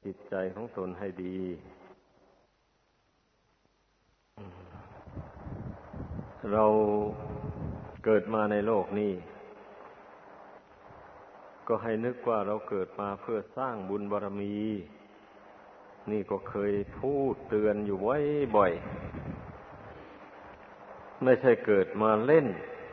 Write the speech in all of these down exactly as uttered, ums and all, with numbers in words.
จิตใจของตนให้ดีเราเกิดมาในโลกนี้ก็ให้นึกว่าเราเกิดมาเพื่อสร้างบุญบารมีนี่ก็เคยพูดเตือนอยู่ไว้บ่อยไม่ใช่เกิดมาเล่น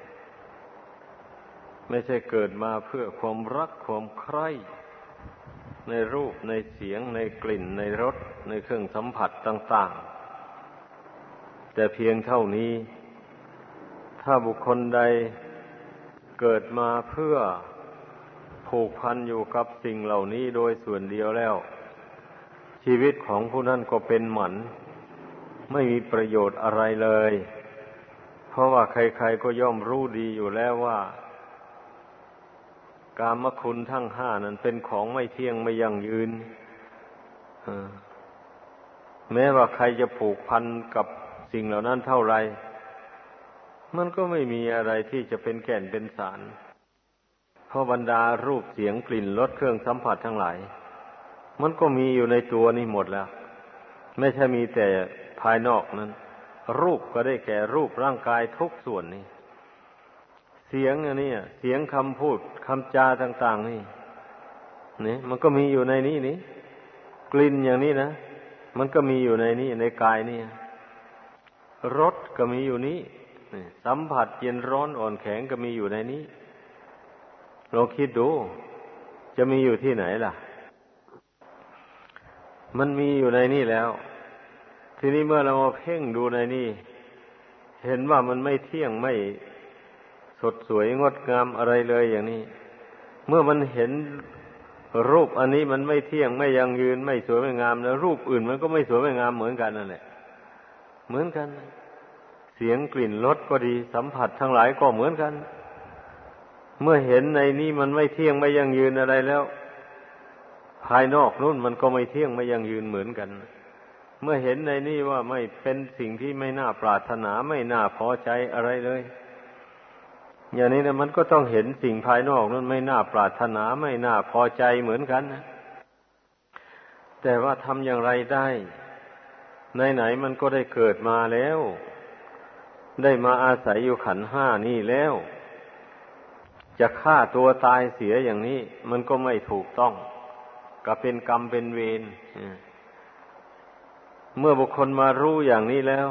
ไม่ใช่เกิดมาเพื่อความรักความใคร่ในรูปในเสียงในกลิ่นในรสในเครื่องสัมผัสต่างๆแต่เพียงเท่านี้ถ้าบุคคลใดเกิดมาเพื่อผูกพันอยู่กับสิ่งเหล่านี้โดยส่วนเดียวแล้วชีวิตของผู้นั้นก็เป็นหมันไม่มีประโยชน์อะไรเลยเพราะว่าใครๆก็ย่อมรู้ดีอยู่แล้วว่ากามคุณทั้งห้านั้นเป็นของไม่เที่ยงไม่ยั่งยืนแม้ว่าใครจะผูกพันกับสิ่งเหล่านั้นเท่าไรมันก็ไม่มีอะไรที่จะเป็นแก่นเป็นสารเพราะบรรดารูปเสียงกลิ่นรสเครื่องสัมผัสทั้งหลายมันก็มีอยู่ในตัวนี่หมดแล้วไม่ใช่มีแต่ภายนอกนั้นรูปก็ได้แก่รูปร่างกายทุกส่วนนี่เสียงอันนี้เสียงคำพูดคำจาต่างๆนี่นี่มันก็มีอยู่ในนี้นี่กลิ่นอย่างนี้นะมันก็มีอยู่ในนี้ในกายนี่รสก็มีอยู่นี้สัมผัสเย็นร้อนอ่อนแข็งก็มีอยู่ในนี้เราคิดดูจะมีอยู่ที่ไหนล่ะมันมีอยู่ในนี่แล้วทีนี้เมื่อเรามาเพ่งดูในนี่เห็นว่ามันไม่เที่ยงไม่สดสวยงดงามอะไรเลยอย่างนี้เมื่อมันเห็นรูปอันนี้มันไม่เที่ยงไม่ยั่งยืนไม่สวยไม่งามแล้วรูปอื่นมันก็ไม่สวยไม่งามเหมือนกันนั่นแหละเหมือนกันเสียงกลิ่นรสก็ดีสัมผัสทั้งหลายก็เหมือนกันเมื่อเห็นในนี้มันไม่เที่ยงไม่ยั่งยืนอะไรแล้วภายนอกนู่นมันก็ไม่เที่ยงไม่ยั่งยืนเหมือนกันเมื่อเห็นในนี้ว่าไม่เป็นสิ่งที่ไม่น่าปรารถนาไม่น่าพอใจอะไรเลยอย่างนี้นะมันก็ต้องเห็นสิ่งภายนอกนั้นไม่น่าปรารถนาไม่น่าพอใจเหมือนกันนะแต่ว่าทำอย่างไรได้ไหนๆมันก็ได้เกิดมาแล้วได้มาอาศัยอยู่ขันธ์ห้านี่แล้วจะฆ่าตัวตายเสียอย่างนี้มันก็ไม่ถูกต้องก็เป็นกรรมเป็นเวรเมื่อบุคคลมารู้อย่างนี้แล้ว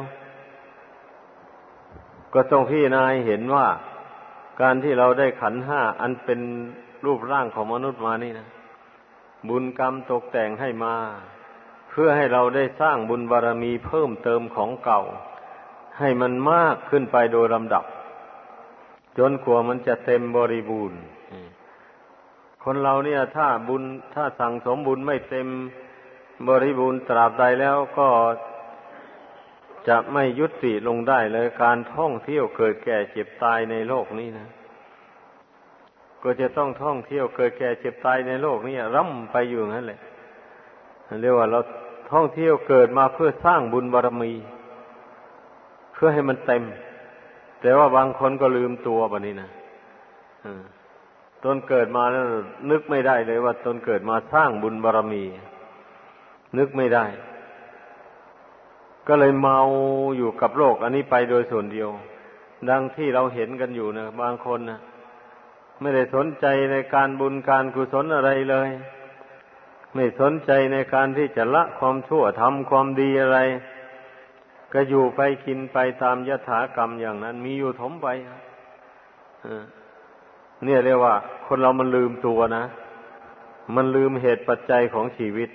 ก็ต้องพิจารณาเห็นว่าการที่เราได้ขันธ์ห้าอันเป็นรูปร่างของมนุษย์มานี่นะบุญกรรมตกแต่งให้มาเพื่อให้เราได้สร้างบุญบารมีเพิ่มเติมของเก่าให้มันมากขึ้นไปโดยลำดับจนกว่ามันจะเต็มบริบูรณ์คนเราเนี่ยถ้าบุญถ้าสั่งสมบุญไม่เต็มบริบูรณ์ตราบใดแล้วก็จะไม่ยุติลงได้เลยการท่องเที่ยวเกิดแก่เจ็บตายในโลกนี้นะก็จะต้องท่องเที่ยวเกิดแก่เจ็บตายในโลกนี้ร่ำไปอยู่นั่นแหละเรียกว่าเราท่องเที่ยวเกิดมาเพื่อสร้างบุญบารมีเพื่อให้มันเต็มแต่ว่าบางคนก็ลืมตัวแบบนี้นะตนเกิดมาแล้วนึกไม่ได้เลยว่าตนเกิดมาสร้างบุญบารมีนึกไม่ได้ก็เลยเมาอยู่กับโลกอันนี้ไปโดยส่วนเดียวดังที่เราเห็นกันอยู่นะบางคนนะไม่ได้สนใจในการบุญการกุศลอะไรเลยไม่สนใจในการที่จะละความชั่วทำความดีอะไรก็อยู่ไปกินไปตามยถากรรมอย่างนั้นมีอยู่ถมไปเนี่ยเรียกว่าคนเรามันลืมตัวนะมันลืมเหตุปัจจัยของชีวิต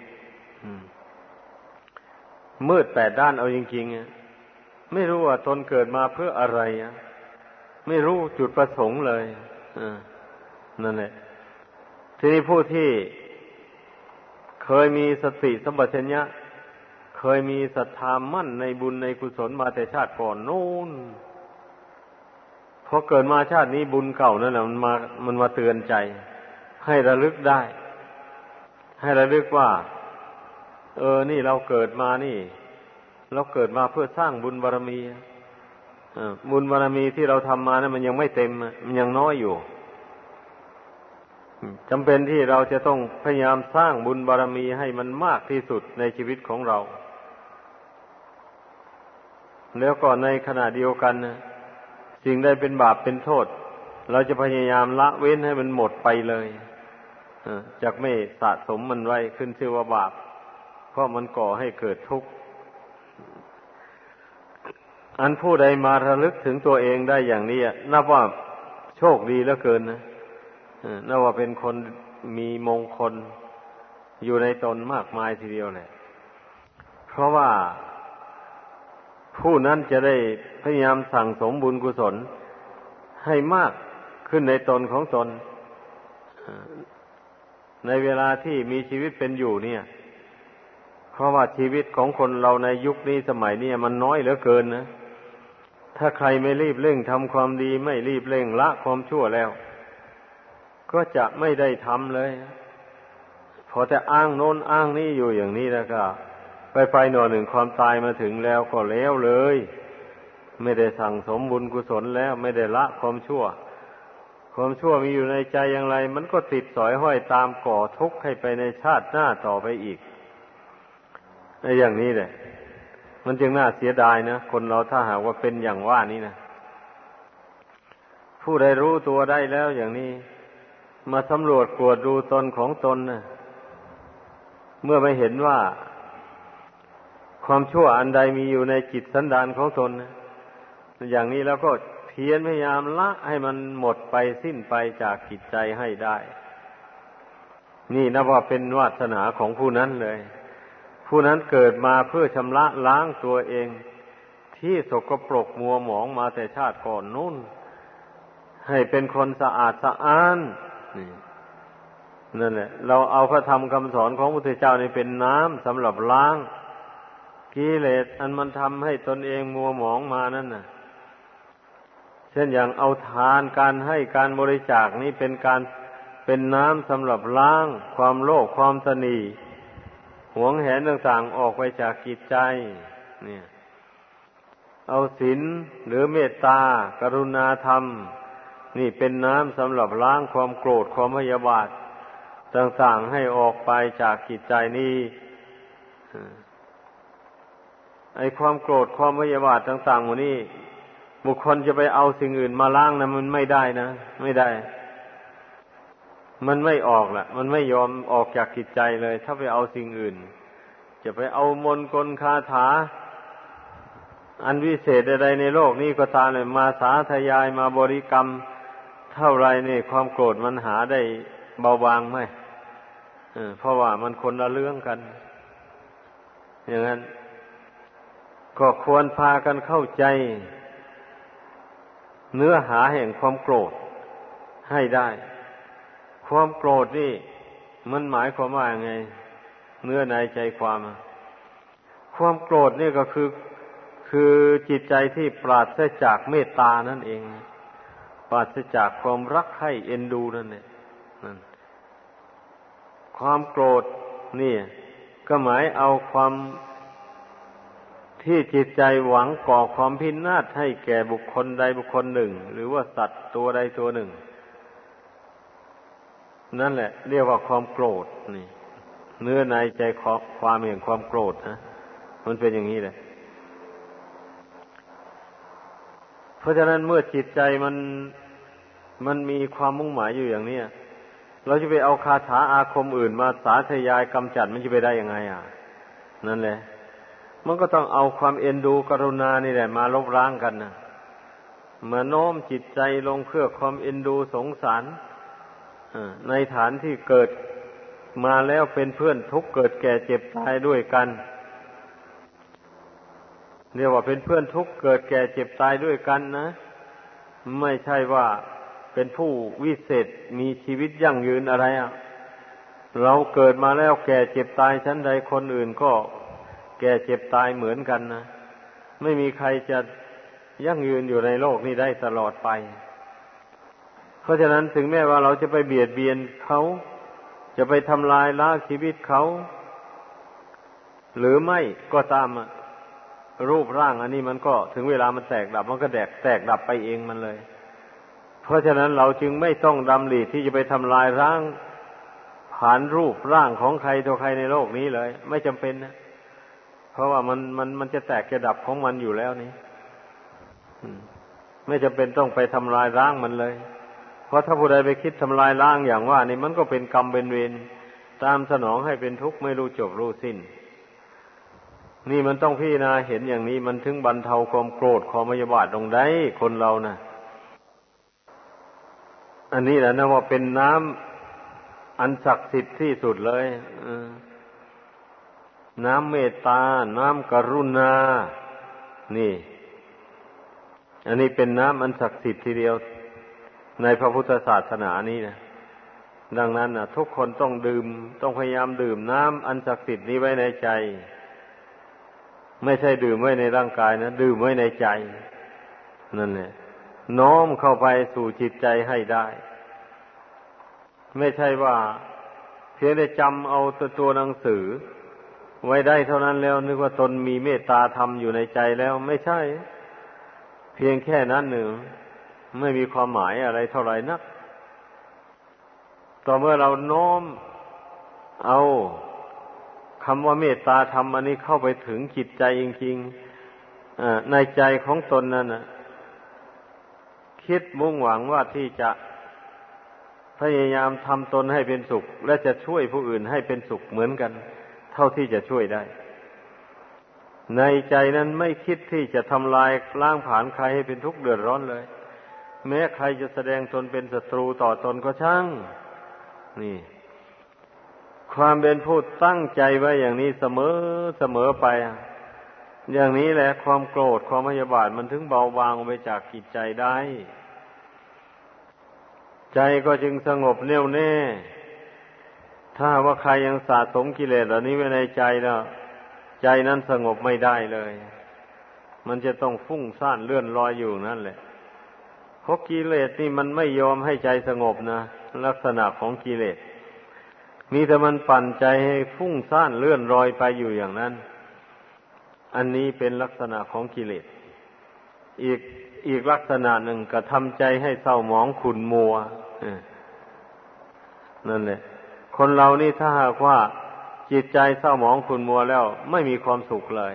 มืดแปดด้านเอาจริงๆไม่รู้ว่าตนเกิดมาเพื่ออะไรไม่รู้จุดประสงค์เลยนั่นแหละทีนี้ผู้ที่เคยมีสติสัมปชัญญะเคยมีศรัทธามั่นในบุญในกุศลมาแต่ชาติก่อนนู้นพอเกิดมาชาตินี้บุญเก่านั่นแหละมันมามันมาเตือนใจให้ระลึกได้ให้ระลึกว่าเออนี่เราเกิดมานี่เราเกิดมาเพื่อสร้างบุญบารมีบุญบารมีที่เราทำมานั้นมันยังไม่เต็มมันยังน้อยอยู่จำเป็นที่เราจะต้องพยายามสร้างบุญบารมีให้มันมากที่สุดในชีวิตของเราแล้วก็ในขณะเดียวกันนะสิ่งใดเป็นบาปเป็นโทษเราจะพยายามละเว้นให้มันหมดไปเลยจากไม่สะสมมันไว้ขึ้นชื่อว่าบาปเพราะมันก่อให้เกิดทุกข์อันผู้ใดมาระลึกถึงตัวเองได้อย่างนี้นับว่าโชคดีเหลือเกินนะนับว่าเป็นคนมีมงคลอยู่ในตนมากมายทีเดียวแหละเพราะว่าผู้นั้นจะได้พยายามสั่งสมบุญกุศลให้มากขึ้นในตนของตนในเวลาที่มีชีวิตเป็นอยู่เนี่ยเพราะว่าชีวิตของคนเราในยุคนี้สมัยนี้มันน้อยเหลือเกินนะถ้าใครไม่รีบเร่งทำความดีไม่รีบเร่งละความชั่วแล้วก็จะไม่ได้ทำเลยพอแต่อ้างโน้นอ้างนี่อยู่อย่างนี้แล้วก็ไปไปหน่อหนึ่งความตายมาถึงแล้วก็แล้วเลยไม่ได้สั่งสมบุญกุศลแล้วไม่ได้ละความชั่วความชั่วมีอยู่ในใจอย่างไรมันก็ติดสอยห้อยตามก่อทุกข์ให้ไปในชาติหน้าต่อไปอีกในอย่างนี้แหละมันจึงน่าเสียดายนะคนเราถ้าหากว่าเป็นอย่างว่านี้นะผู้ใดรู้ตัวได้แล้วอย่างนี้มาสำรวจกวดดูตนของตนนะเมื่อไม่เห็นว่าความชั่วอันใดมีอยู่ในจิตสันดานของตนนะอย่างนี้แล้วก็เพียรพยายามละให้มันหมดไปสิ้นไปจากจิตใจให้ได้นี่นับว่าเป็นวาสนาของผู้นั้นเลยผู้นั้นเกิดมาเพื่อชำระล้างตัวเองที่สกปรกมัวหมองมาแต่ชาติก่อนนู้นให้เป็นคนสะอาดสะอ้านนี่นั่นแหละเราเอาพระธรรมคำสอนของพระพุทธเจ้านี่เป็นน้ำสำหรับล้างกิเลสอันมันทำให้ตนเองมัวหมองมานั่นน่ะเช่นอย่างเอาทานการให้การบริจาคนี่เป็นการเป็นน้ำสำหรับล้างความโลภความตนีหวงแหนต่างๆออกไปจากจิตใจเนี่ยเอาศีลหรือเมตตากรุณาธรรมนี่เป็นน้ำสำหรับล้างความโกรธความพยาบาทต่างๆให้ออกไปจากจิตใจนี้ไอ้ความโกรธความพยาบาทต่างๆหมดนี้บุคคลจะไปเอาสิ่งอื่นมาล้างนะมันไม่ได้นะไม่ได้มันไม่ออกล่ะมันไม่ยอมออกจากจิตใจเลยถ้าไปเอาสิ่งอื่นจะไปเอามนต์กลคาถาอันวิเศษใดๆในโลกนี้ก็ตามเลยมาสาธยายมาบริกรรมเท่าไรนี่ความโกรธมันหาได้เบาบางไหมเออเพราะว่ามันคนละเรื่องกันอย่างนั้นก็ควรพากันเข้าใจเนื้อหาแห่งความโกรธให้ได้ความโกรธนี่มันหมายความว่าไงเนื้อในใจความความโกรธนี่ก็คือคือจิตใจที่ปราศจากเมตตานั่นเองปราศจากความรักใคร่เอ็นดูนั่นแหละนั่นความโกรธนี่ก็หมายเอาความที่จิตใจหวังก่อความพินาศให้แก่บุคคลใดบุคคลหนึ่งหรือว่าสัตว์ตัวใดตัวหนึ่งนั่นแหละเรียกว่าความโกรธนี่เนื้อในใจความแห่งความโกรธนะมันเป็นอย่างนี้แหละเพราะฉะนั้นเมื่อจิตใจมันมันมีความมุ่งหมายอยู่อย่างนี้เราจะไปเอาคาถาอาคมอื่นมาสาธยายกำจัดมันจะไปได้ยังไงอ่ะนั่นแหละมันก็ต้องเอาความเอ็นดูกรุณานี่แหละมาลบล้างกันนะมาโน้มจิตใจลงเพื่อความเอ็นดูสงสารในฐานที่เกิดมาแล้วเป็นเพื่อนทุกข์เกิดแก่เจ็บตายด้วยกันเรียกว่าเป็นเพื่อนทุกข์เกิดแก่เจ็บตายด้วยกันนะไม่ใช่ว่าเป็นผู้วิเศษมีชีวิตยั่งยืนอะไรอ่ะเราเกิดมาแล้วแก่เจ็บตายชั้นใดคนอื่นก็แก่เจ็บตายเหมือนกันนะไม่มีใครจะยั่งยืนอยู่ในโลกนี้ได้ตลอดไปเพราะฉะนั้นถึงแม้ว่าเราจะไปเบียดเบียนเขาจะไปทำลายล้างชีวิตเขาหรือไม่ก็ตามรูปร่างอันนี้มันก็ถึงเวลามันแตกดับมันก็แตกแตกดับไปเองมันเลยเพเพราะฉะนั้นเราจึงไม่ต้องดำริที่จะไปทำลายร่างผ่านรูปร่างของใครตัวใครในโลกนี้เลยไม่จำเป็นนะเพราะว่ามันมันมันจะแตกจะดับของมันอยู่แล้วนี่ไม่จำเป็นต้องไปทำลายร่างมันเลยเพราะถ้าผู้ใดไปคิดทำลายร่างอย่างว่านี่มันก็เป็นกรรมเป็นเวรตามสนองให้เป็นทุกข์ไม่รู้จบรู้สิ้นนี่มันต้องพิจารณาเห็นอย่างนี้มันถึงบรรเทาความโกรธความพยาบาทลงได้คนเรานะอันนี้แหละนะว่าเป็นน้ำอันศักดิ์สิทธิ์ที่สุดเลยน้ำเมตตาน้ำกรุณานี่อันนี้เป็นน้ำอันศักดิ์สิทธิ์ทีเดียวในพระพุทธศาสนานี้นะดังนั้นนะทุกคนต้องดื่มต้องพยายามดื่มน้ำอันศักดิ์สิทธิ์นี้ไว้ในใจไม่ใช่ดื่มไว้ในร่างกายนะดื่มไว้ในใจนั่นแหละน้อมเข้าไปสู่จิตใจให้ได้ไม่ใช่ว่าเพียงได้จำเอาตัวตัวหนังสือไว้ได้เท่านั้นแล้วนึกว่าตนมีเมตตาธรรมอยู่ในใจแล้วไม่ใช่เพียงแค่นั้นหนึ่งไม่มีความหมายอะไรเท่าไหร่นักต่อเมื่อเราน้อมเอาคำว่าเมตตาธรรมอันนี้เข้าไปถึงจิตใจจริงๆในใจของตนนั่นนะคิดมุ่งหวังว่าที่จะพยายามทำตนให้เป็นสุขและจะช่วยผู้อื่นให้เป็นสุขเหมือนกันเท่าที่จะช่วยได้ในใจนั้นไม่คิดที่จะทำลายล้างผลาญใครให้เป็นทุกข์เดือดร้อนเลยแม้ใครจะแสดงตนเป็นศัตรูต่อตนก็ช่างนี่ความเป็นผู้ตั้งใจไว้อย่างนี้เสมอเสมอไปอย่างนี้แหละความโกรธความพยาบาทมันถึงเบาบางไปจากจิตใจได้ใจก็จึงสงบแน่วแน่ถ้าว่าใครยังสะสมกิเลสเหล่านี้ไว้ในใจแล้วใจนั้นสงบไม่ได้เลยมันจะต้องฟุ้งซ่านเลื่อนลอยอยู่นั่นแหละเพราะกิเลสนี่มันไม่ยอมให้ใจสงบนะลักษณะของกิเลสมีแต่มันปั่นใจให้ฟุ้งซ่านเลื่อนลอยไปอยู่อย่างนั้นอันนี้เป็นลักษณะของกิเลสอีกอีกลักษณะหนึ่งก็ทำใจให้เศร้าหมองขุ่นมัวนั่นแหละคนเรานี่ถ้าหากว่าจิตใจเศร้าหมองขุ่นมัวแล้วไม่มีความสุขเลย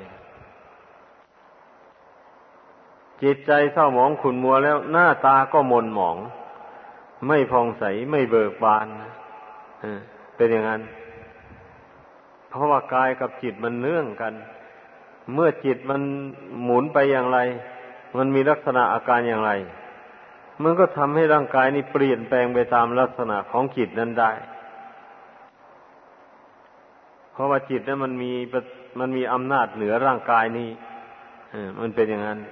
จิตใจเศร้าหมองขุ่นมัวแล้วหน้าตาก็หม่นหมองไม่ผ่องใสไม่เบิกบานเป็นอย่างนั้นเพราะว่ากายกับจิตมันเนื่องกันเมื่อจิตมันหมุนไปอย่างไรมันมีลักษณะอาการอย่างไรมันก็ทำให้ร่างกายนี้เปลี่ยนแปลงไปตามลักษณะของจิตนั้นได้เพราะว่าจิตนั้นมันมีมันมีอำนาจเหนือร่างกายนี้มันเป็นอย่างนั้น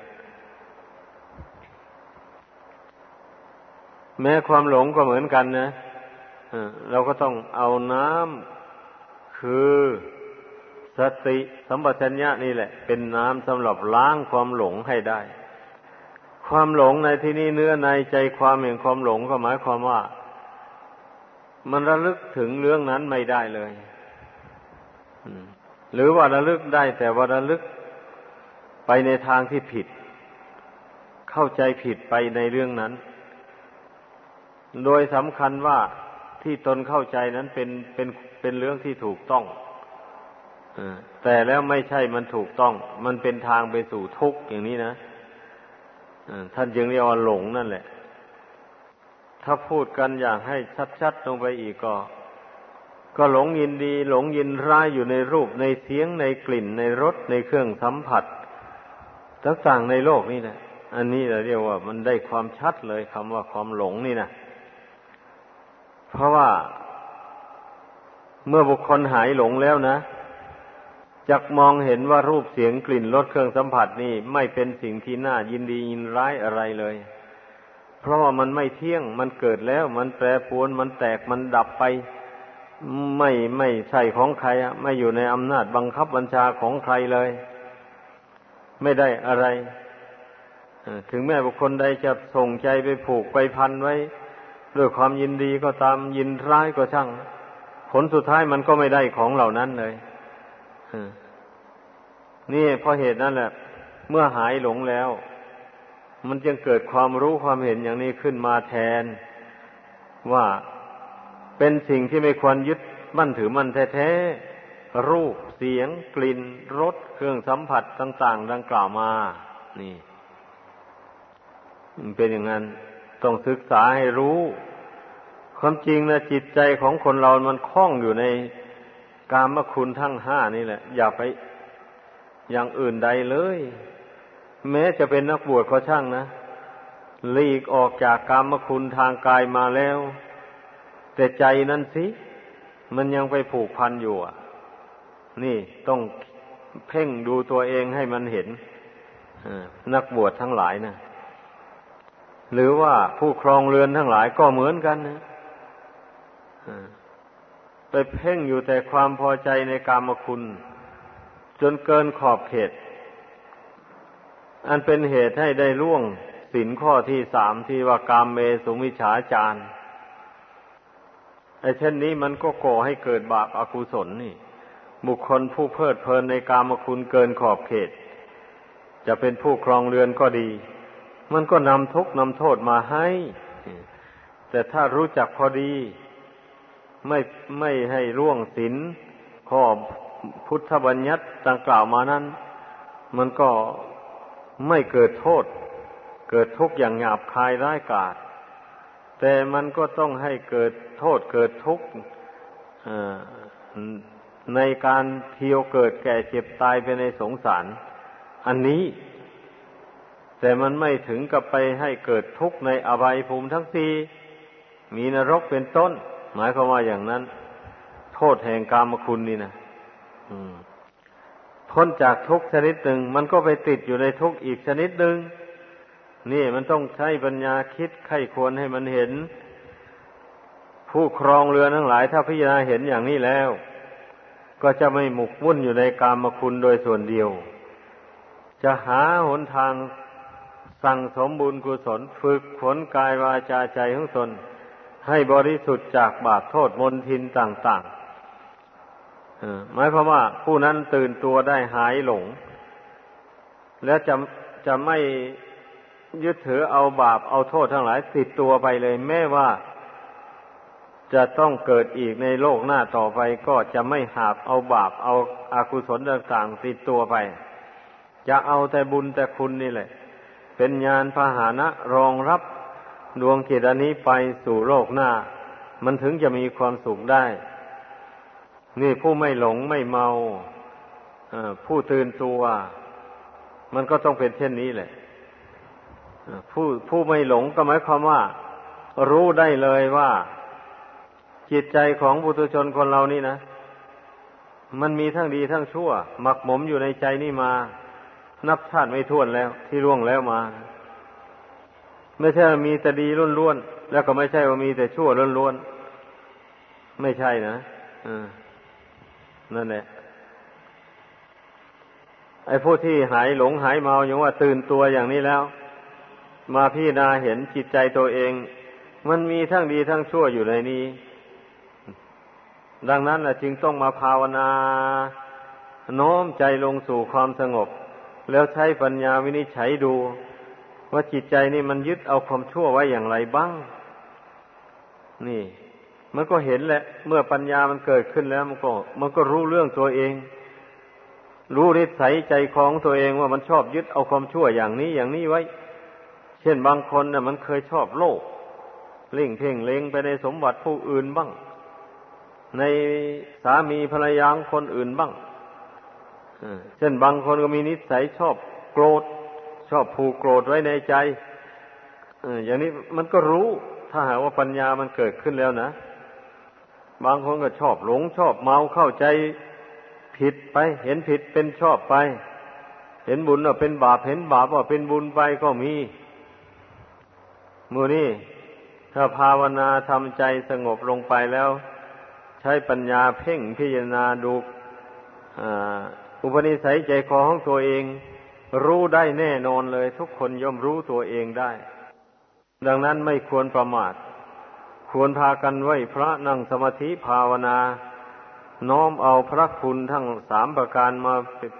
แม้ความหลงก็เหมือนกันนะเราก็ต้องเอาน้ำคือสติสัมปชัญญะนี่แหละเป็นน้ำสำหรับล้างความหลงให้ได้ความหลงในที่นี้เนื้อในใจความแห่งความหลงก็หมายความว่ามันระลึกถึงเรื่องนั้นไม่ได้เลยหรือว่าระลึกได้แต่ว่าระลึกไปในทางที่ผิดเข้าใจผิดไปในเรื่องนั้นโดยสำคัญว่าที่ตนเข้าใจนั้นเป็นเป็นเป็นเรื่องที่ถูกต้องแต่แล้วไม่ใช่มันถูกต้องมันเป็นทางไปสู่ทุกข์อย่างนี้นะท่านจึงเรียกว่าหลงนั่นแหละถ้าพูดกันอย่างให้ชัดๆลงไปอีกก็ก็หลงยินดีหลงยินร้ายอยู่ในรูปในเสียงในกลิ่นในรสในเครื่องสัมผัสต่างๆในโลกนี่นะอันนี้เราเรียกว่ามันได้ความชัดเลยคำว่าความหลงนี่นะเพราะว่าเมื่อบุคคลหายหลงแล้วนะจักมองเห็นว่ารูปเสียงกลิ่นรสเครื่องสัมผัสนี่ไม่เป็นสิ่งที่น่ายินดียินร้ายอะไรเลยเพราะว่ามันไม่เที่ยงมันเกิดแล้วมันแปรปรวนมันแตกมันดับไปไม่ไม่ใช่ของใครอ่ะไม่อยู่ในอำนาจบังคับบัญชาของใครเลยไม่ได้อะไรถึงแม้บุคคลใดจะส่งใจไปผูกไปพันไว้ด้วยความยินดีก็ตามยินร้ายก็ช่างผลสุดท้ายมันก็ไม่ได้ของเหล่านั้นเลยนี่เพราะเหตุนั้นแหละเมื่อหายหลงแล้วมันจึงเกิดความรู้ความเห็นอย่างนี้ขึ้นมาแทนว่าเป็นสิ่งที่ไม่ควรยึดมั่นถือมั่นแท้ๆรูปเสียงกลิ่นรสเครื่องสัมผัสต่างๆดังกล่าวมานี่มันเป็นอย่างนั้นต้องศึกษาให้รู้ความจริงนะจิตใจของคนเรามันคล้องอยู่ในกามคุณทั้งห้านี่แหละอย่าไปอย่างอื่นใดเลยแม้จะเป็นนักบวชก็ช่างนะหลีกออกจากกามคุณทางกายมาแล้วแต่ใจนั่นสิมันยังไปผูกพันอยู่อ่ะนี่ต้องเพ่งดูตัวเองให้มันเห็นนักบวชทั้งหลายนะหรือว่าผู้ครองเรือนทั้งหลายก็เหมือนกันนะไปเพ่งอยู่แต่ความพอใจในกามคุณจนเกินขอบเขตอันเป็นเหตุให้ได้ล่วงศีลข้อที่สามที่ว่ากามเมสุมิจฉาจารไอ้เช่นนี้มันก็ก่อให้เกิดบาปอกุศลนี่บุคคลผู้เพลิดเพลินในกามคุณเกินขอบเขตจะเป็นผู้ครองเรือนก็ดีมันก็นำทุกข์นำโทษมาให้แต่ถ้ารู้จักพอดีไม่ไม่ให้ร่วงศีลข้อพุทธบัญญัติดังกล่าวมานั้นมันก็ไม่เกิดโทษเกิดทุกข์อย่างหยาบคายร้ายกาจแต่มันก็ต้องให้เกิดโทษเกิดทุกข์ในการเที่ยวเกิดแก่เจ็บตายไปในสงสารอันนี้แต่มันไม่ถึงกับไปให้เกิดทุกข์ในอบายภูมิทั้งสี่มีนรกเป็นต้นหมายความว่าอย่างนั้นโทษแห่งกามคุณนี่นะพ้นจากทุกข์ชนิดหนึ่งมันก็ไปติดอยู่ในทุกข์อีกชนิดหนึ่งนี่มันต้องใช้ปัญญาคิดไข้ควรให้มันเห็นผู้ครองเรือนทั้งหลายถ้าพิจารณาเห็นอย่างนี้แล้วก็จะไม่หมกมุ่นอยู่ในกามคุณโดยส่วนเดียวจะหาหนทางสั่งสมบุญกุศลฝึกฝนกายวาจาใจของตนให้บริสุทธิ์จากบาปโทษมลทินต่างๆหมายความว่าผู้นั้นตื่นตัวได้หายหลงและจะจะไม่ยึดถือเอาบาปเอาโทษทั้งหลายติดตัวไปเลยแม้ว่าจะต้องเกิดอีกในโลกหน้าต่อไปก็จะไม่หาบเอาบาปเอาอากุศลต่างๆติดตัวไปจะเอาแต่บุญแต่คุณนี่แหละเป็นญาณพาหนะรองรับดวงจิตอันนี้ไปสู่โลกหน้ามันถึงจะมีความสุขได้นี่ผู้ไม่หลงไม่เมาผู้ตื่นตัวมันก็ต้องเป็นเช่นนี้แหละผู้ผู้ไม่หลงก็หมายความว่ารู้ได้เลยว่าจิตใจของปุถุชนคนเรานี่นะมันมีทั้งดีทั้งชั่วหมักหมมอยู่ในใจนี่มานับชาติไม่ถ้วนแล้วที่ล่วงแล้วมาไม่ใช่ว่ามีแต่ดีล้วนๆแล้วก็ไม่ใช่ว่ามีแต่ชั่วล้วนๆไม่ใช่นะอ่านั่นแหละไอ้ผู้ที่หายหลงหายเมาอย่างว่าตื่นตัวอย่างนี้แล้วมาพิจารณาเห็นจิตใจตัวเองมันมีทั้งดีทั้งชั่วอยู่ในนี้ดังนั้นแหละจึงต้องมาภาวนาโน้มใจลงสู่ความสงบแล้วใช้ปัญญาวินิจฉัยดูว่าจิตใจนี่มันยึดเอาความชั่วไว้อย่างไรบ้างนี่มันก็เห็นแหละเมื่อปัญญามันเกิดขึ้นแล้วมันก็มันก็รู้เรื่องตัวเองรู้นิสัยใจของตัวเองว่ามันชอบยึดเอาความชั่วอย่างนี้อย่างนี้ไว้เช่นบางคนน่ะมันเคยชอบโลภเล่งเพ่งเล็งไปในสมบัติผู้อื่นบ้างในสามีภรรยาคนอื่นบ้างเช่นบางคนก็มีนิสัยชอบโกรธชอบผูกโกรธไว้ในใจอย่างนี้มันก็รู้ถ้าหากว่าปัญญามันเกิดขึ้นแล้วนะบางคนก็ชอบหลงชอบเมาเข้าใจผิดไปเห็นผิดเป็นชอบไปเห็นบุญว่าเป็นบาปเห็นบาปว่าเป็นบุญไปก็มีมื้อนี้ถ้าภาวนาทำใจสงบลงไปแล้วใช้ปัญญาเพ่งพิจารณาดูอุปนิสัยใจคอของตัวเองรู้ได้แน่นอนเลยทุกคนย่อมรู้ตัวเองได้ดังนั้นไม่ควรประมาทควรพากันไหว้พระนั่งสมาธิภาวนาน้อมเอาพระคุณทั้งสามประการมา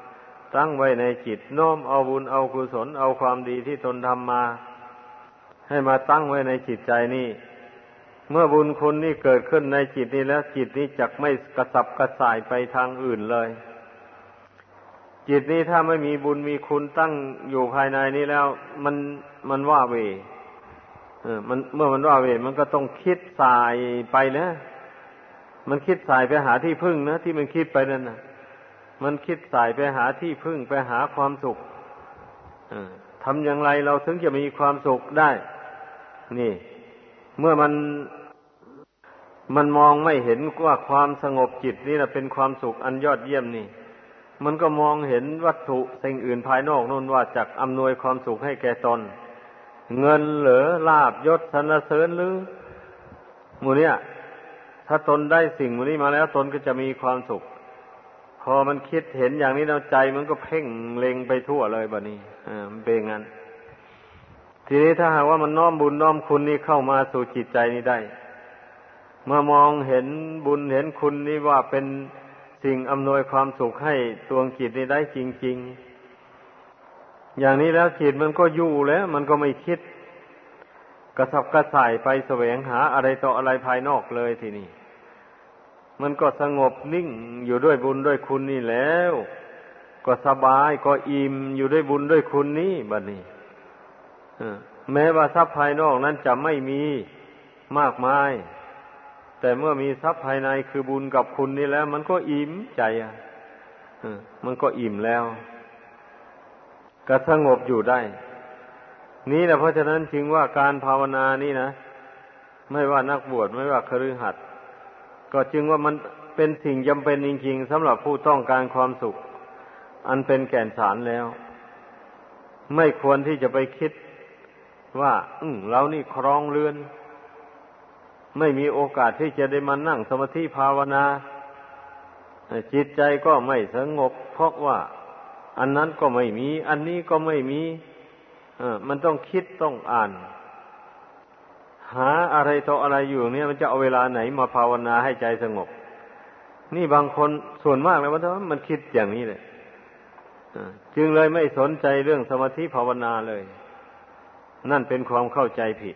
ตั้งไว้ในจิตน้อมเอาบุญเอากุศลเอาความดีที่ตนทำมาให้มาตั้งไว้ในจิตใจนี่เมื่อบุญคุณนี่เกิดขึ้นในจิตนี้แล้วจิตนี้จักไม่กระสับกระส่ายไปทางอื่นเลยจิตนี้ถ้าไม่มีบุญมีคุณตั้งอยู่ภายในนี้แล้วมันมันว่าเวเออมันเมื่อมันว่าเวมันก็ต้องคิดสายไปนะมันคิดสายไปหาที่พึ่งนะที่มันคิดไปนั่นนะมันคิดสายไปหาที่พึ่งไปหาความสุขเออทำอย่างไรเราถึงจะมีความสุขได้นี่เมื่อมันมันมองไม่เห็นว่าความสงบจิตนี่นะเป็นความสุขอันยอดเยี่ยมนี่มันก็มองเห็นวัตถุสิ่งอื่นภายนอกนู่นว่าจักอำนวยความสุขให้แก่ตนเงินหรือลาภยศสรรเสริญหรือหมู่เนี่ยถ้าตนได้สิ่งหมู่นี้มาแล้วตนก็จะมีความสุขพอมันคิดเห็นอย่างนี้แล้วใจมันก็เพ่งเล็งไปทั่วเลยบัดนี้อ่ามันเป็นงั้นทีนี้ถ้าหากว่ามันน้อมบุญน้อมคุณนี้เข้ามาสู่จิตใจนี้ได้เมื่อมองเห็นบุญเห็นคุณนี้ว่าเป็นสิ่งอำนวยความสุขให้ดวงจิตนี้ได้จริงๆอย่างนี้แล้วจิตมันก็อยู่แล้วมันก็ไม่คิดกระสับกระส่ายไปแสวงหาอะไรต่ออะไรภายนอกเลยทีนี้มันก็สงบนิ่งอยู่ด้วยบุญด้วยคุณนี่แล้วก็สบายก็อิ่มอยู่ด้วยบุญด้วยคุณนี่บัดนี้แม้ว่าทรัพย์ภายนอกนั้นจะไม่มีมากมายแต่เมื่อมีทรัพย์ภายในคือบุญกับคุณนี่แล้วมันก็อิ่มใจอ่ะมันก็อิ่มแล้วก็สงบอยู่ได้นี่แหละเพราะฉะนั้นจึงว่าการภาวนานี่นะไม่ว่านักบวชไม่ว่าคฤหัสถ์ก็จึงว่ามันเป็นสิ่งจำเป็นจริงๆสำหรับผู้ต้องการความสุขอันเป็นแก่นสารแล้วไม่ควรที่จะไปคิดว่าอืมเรานี่ครองเรือนไม่มีโอกาสที่จะได้มานั่งสมาธิภาวนาจิตใจก็ไม่สงบเพราะว่าอันนั้นก็ไม่มีอันนี้ก็ไม่มีเออมันต้องคิดต้องอ่านหาอะไรต่ออะไรอยู่เนี่ยมันจะเอาเวลาไหนมาภาวนาให้ใจสงบนี่บางคนส่วนมากเลยว่ามันคิดอย่างนี้เลยจึงเลยไม่สนใจเรื่องสมาธิภาวนาเลยนั่นเป็นความเข้าใจผิด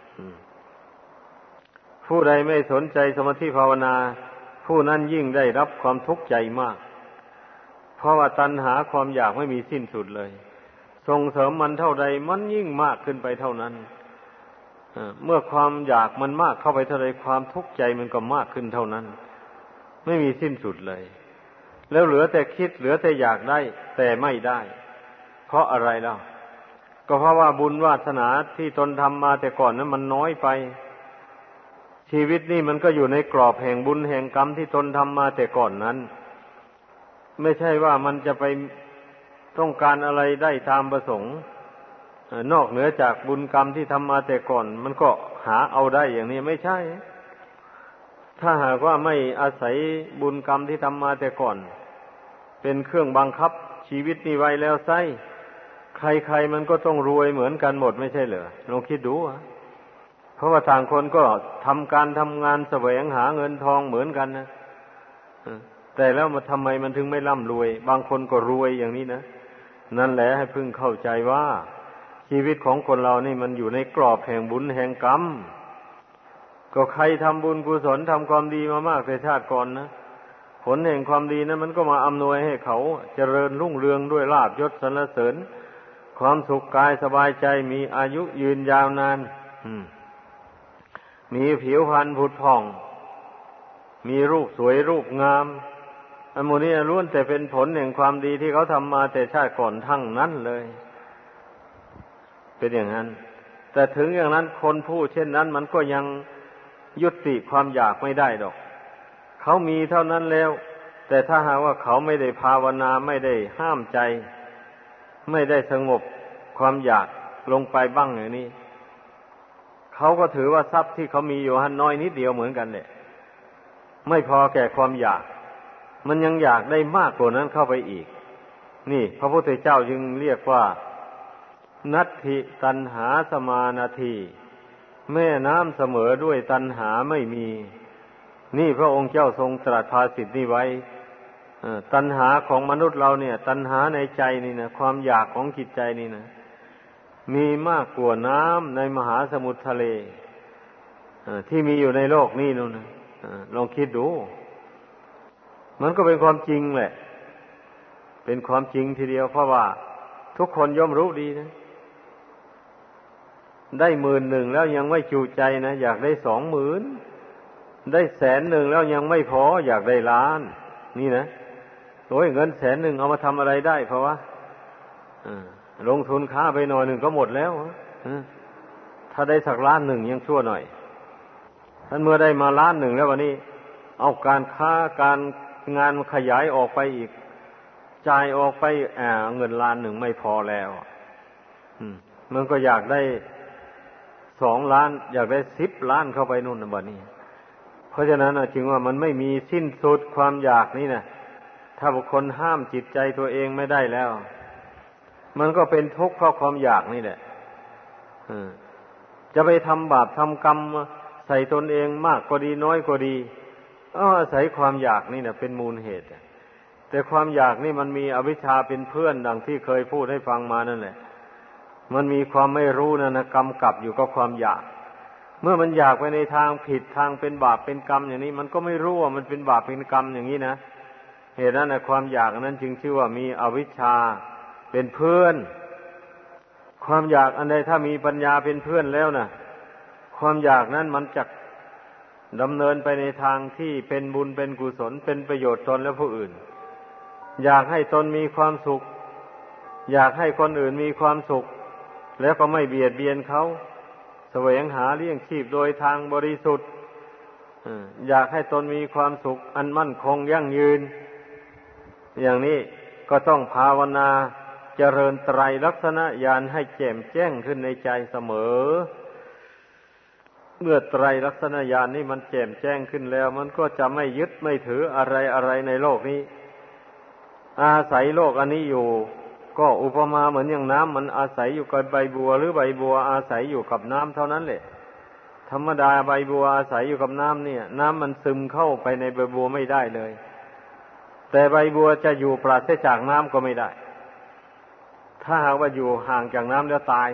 ผู้ใดไม่สนใจสมาธิภาวนาผู้นั้นยิ่งได้รับความทุกข์ใจมากเพราะว่าตัณหาความอยากไม่มีสิ้นสุดเลยส่งเสริมมันเท่าใดมันยิ่งมากขึ้นไปเท่านั้นเมื่อความอยากมันมากเข้าไปเท่าใดความทุกข์ใจมันก็มากขึ้นเท่านั้นไม่มีสิ้นสุดเลยแล้วเหลือแต่คิดเหลือแต่อยากได้แต่ไม่ได้เพราะอะไรล่ะก็เพราะว่าบุญวาสนาที่ตนทำมาแต่ก่อนนั้นมันน้อยไปชีวิตนี่มันก็อยู่ในกรอบแห่งบุญแห่งกรรมที่ตนทำมาแต่ก่อนนั้นไม่ใช่ว่ามันจะไปต้องการอะไรได้ตามประสงค์นอกเหนือจากบุญกรรมที่ทำมาแต่ก่อนมันก็หาเอาได้อย่างนี้ไม่ใช่ถ้าหากว่าไม่อาศัยบุญกรรมที่ทำมาแต่ก่อนเป็นเครื่องบังคับชีวิตนี้ไว้แล้วไซใครๆมันก็ต้องรวยเหมือนกันหมดไม่ใช่เหรอลองคิดดูอ่ะเพราะว่าต่างคนก็ทำการทำงานแสวงหาเงินทองเหมือนกันนะแต่แล้วมาทำไมมันถึงไม่ร่ำรวยบางคนก็รวยอย่างนี้นะนั่นแหละให้พึงเข้าใจว่าชีวิตของคนเรานี่มันอยู่ในกรอบแห่งบุญแห่งกรรมก็ใครทำบุญกุศลทำความดีมามากในชาติก่อนนะผลแห่งความดีนั้นมันก็มาอำนวยให้เขาเจริญรุ่งเรืองด้วยลาภยศสรรเสริญความสุขกายสบายใจมีอายุยืนยาวนานมีผิวพรรณผุดผ่องมีรูปสวยรูปงามอันโมนี้ล้วนแต่เป็นผลแห่งความดีที่เขาทำมาแต่ชาติก่อนทั้งนั้นเลยเป็นอย่างนั้นแต่ถึงอย่างนั้นคนผู้เช่นนั้นมันก็ยังยุติความอยากไม่ได้ดอกเขามีเท่านั้นแล้วแต่ถ้าหากว่าเขาไม่ได้ภาวนาไม่ได้ห้ามใจไม่ได้สงบความอยากลงไปบ้างอย่างนี้เขาก็ถือว่าทรัพย์ที่เขามีอยู่หันน้อยนิดเดียวเหมือนกันแหละไม่พอแก่ความอยากมันยังอยากได้มากกว่านั้นเข้าไปอีกนี่พระพุทธเจ้าจึงเรียกว่านัตถิตัณหาสมานาทีแม่น้ำเสมอด้วยตัณหาไม่มีนี่พระองค์เจ้าทรงตรัสภาษิตนี้ไว้เออตัณหาของมนุษย์เราเนี่ยตัณหาในใจนี่นะความอยากของจิตใจนี่นะมีมากกว่าน้ำในมหาสมุทรทะเลที่มีอยู่ในโลกนี่นู่นนะลองคิดดูมันก็เป็นความจริงแหละเป็นความจริงทีเดียวเพราะว่าทุกคนย่อมรู้ดีนะได้หมื่นหนึ่งแล้วยังไม่จูใจนะอยากได้สองหมื่นได้แสนหนึ่งแล้วยังไม่พออยากได้ล้านนี่นะโอ้ยเงินแสนหนึ่งเอามาทำอะไรได้เพราะว่าลงทุนค้าไปหน่อยหนึ่งก็หมดแล้วถ้าได้สักล้านหนึ่งยังชั่วหน่อยท่านเมื่อได้มาล้านหนึ่งแล้ววันนี้เอาการค้าการงานขยายออกไปอีกจ่ายออกไปอ่าเงินล้านหนึ่งไม่พอแล้วมันก็อยากได้สองล้านอยากได้สิบล้านเข้าไปนู่นนะบัดนี้เพราะฉะนั้นจึงว่ามันไม่มีสิ้นสุดความอยากนี่นะถ้าบุคคลห้ามจิตใจตัวเองไม่ได้แล้วมันก็เป็นทุกข์เพราะความอยากนี่แหละจะไปทำบาปทำกรรมใส่ตนเองมากก็ดีน้อยก็ดีเอาอาศัยความอยากนี่นะเป็นมูลเหตุแต่ความอยากนี่มันมีอวิชชาเป็นเพื่อนดังที่เคยพูดให้ฟังมานั่นแหละมันมีความไม่รู้นะนะกำกับอยู่กับความอยากเมื่อมันอยากไปในทางผิดทางเป็นบาปเป็นกรรมอย่างนี้มันก็ไม่รู้ว่ามันเป็นบาปเป็นกรรมอย่างนี้นะเหตุนั้นนะความอยากนั้นจึงชื่อว่ามีอวิชชาเป็นเพื่อนความอยากอันใดถ้ามีปัญญาเป็นเพื่อนแล้วนะความอยากนั้นมันจะดำเนินไปในทางที่เป็นบุญเป็นกุศลเป็นประโยชน์ตนและผู้อื่นอยากให้ตนมีความสุขอยากให้คนอื่นมีความสุขแล้วก็ไม่เบียดเบียนเขาแสวงหาเลี้ยงชีพโดยทางบริสุทธิ์อยากให้ตนมีความสุขอันมั่นคงยั่งยืนอย่างนี้ก็ต้องภาวนาเจริญไตรลักษณญาณให้แจ่มแจ้งขึ้นในใจเสมอเมื่อไตรลักษณญาณนี้มันแจ่มแจ้งขึ้นแล้วมันก็จะไม่ยึดไม่ถืออะไรอะไรในโลกนี้อาศัยโลกอันนี้อยู่ก็อุปมาเหมือนอย่างน้ำมันอาศัยอยู่กับใบบัวหรือใบบัวอาศัยอยู่กับน้ำเท่านั้นแหละธรรมดาใบบัวอาศัยอยู่กับน้ำเนี่ยน้ำมันซึมเข้าไปในใบบัวไม่ได้เลยแต่ใบบัวจะอยู่ปราศจากน้ำก็ไม่ได้ถ้าหากว่าอยู่ห่างจากน้ำแล้วตาย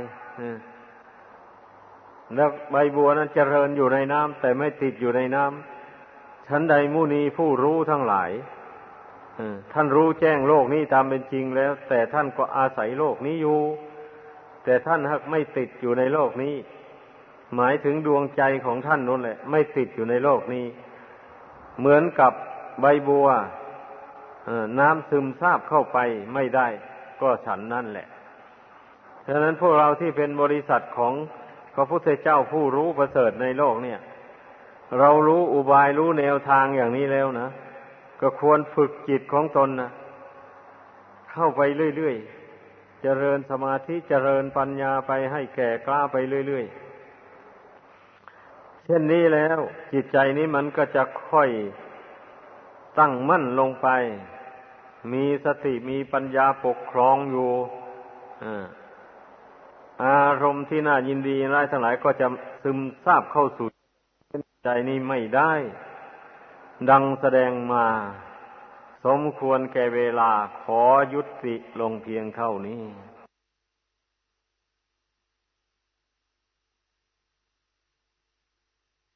แล้วใบบัวนั้นเจริญอยู่ในน้ำแต่ไม่ติดอยู่ในน้ำฉันใดมุนีผู้รู้ทั้งหลายท่านรู้แจ้งโลกนี้ตามเป็นจริงแล้วแต่ท่านก็อาศัยโลกนี้อยู่แต่ท่านหากไม่ติดอยู่ในโลกนี้หมายถึงดวงใจของท่านนั่นแหละไม่ติดอยู่ในโลกนี้เหมือนกับใบบัวน้ำซึมซาบเข้าไปไม่ได้ก็ฉันนั่นแหละฉะนั้นพวกเราที่เป็นบริษัทของพระพุทธเจ้าผู้รู้ประเสริฐในโลกเนี่ยเรารู้อุบายรู้แนวทางอย่างนี้แล้วนะก็ควรฝึกจิตของตนนะเข้าไปเรื่อยๆเจริญสมาธิเจริญปัญญาไปให้แก่กล้าไปเรื่อยๆเช่นนี้แล้วจิตใจนี้มันก็จะค่อยตั้งมั่นลงไปมีสติมีปัญญาปกครองอยู่อารมณ์ที่น่ายินดีร้ายทั้งหลายก็จะซึมซาบเข้าสู่ใจนี้ไม่ได้ดังแสดงมาสมควรแก่เวลาขอยุติลงเพียงเท่านี้